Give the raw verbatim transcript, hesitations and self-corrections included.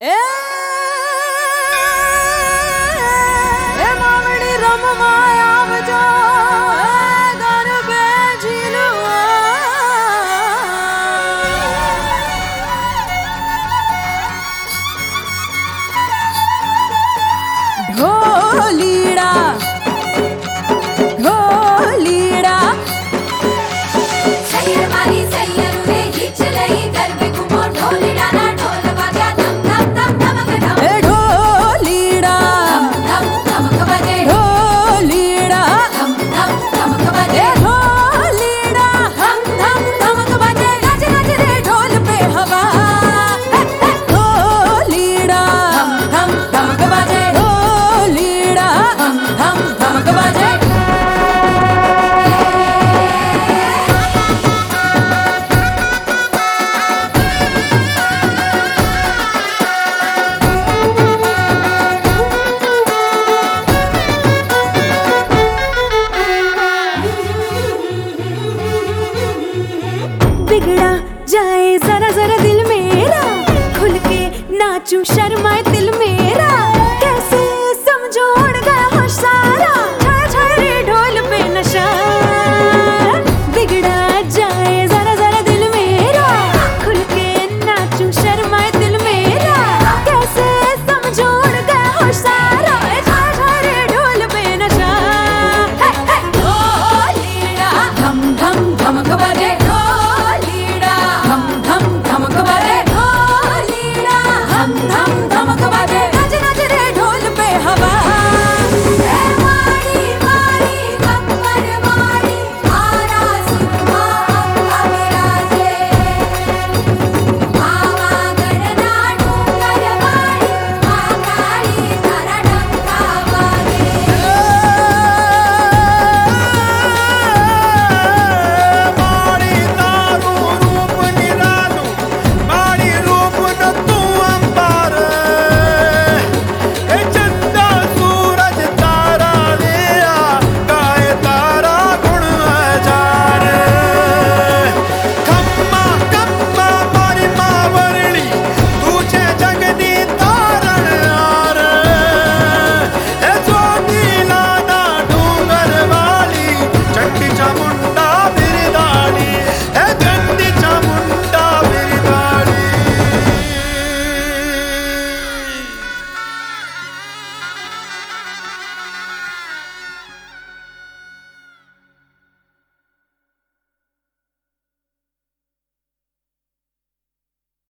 ए ए मावड़ी रम माया बजा घर पे झिलुआ ढोलीड़ा ढोलीड़ा सैयर मारी सैयर वे हिच लई गरबे घुमो ढोलीड़ा ना ढोल बाजा धम धम धम धमक धम ए ढोलीड़ा धम धम धमक बजे ढोलीड़ा धम धम धमक बजे ए ढोलीड़ा धम धम धमक बजे नाच नाच रे ढोल पे हवा ढोलीड़ा धम धम धमक बजे ढोलीड़ा धम धम धमक बजे बिगड़ा जाए जरा जरा दिल मेरा खुल के नाचूं शर्मा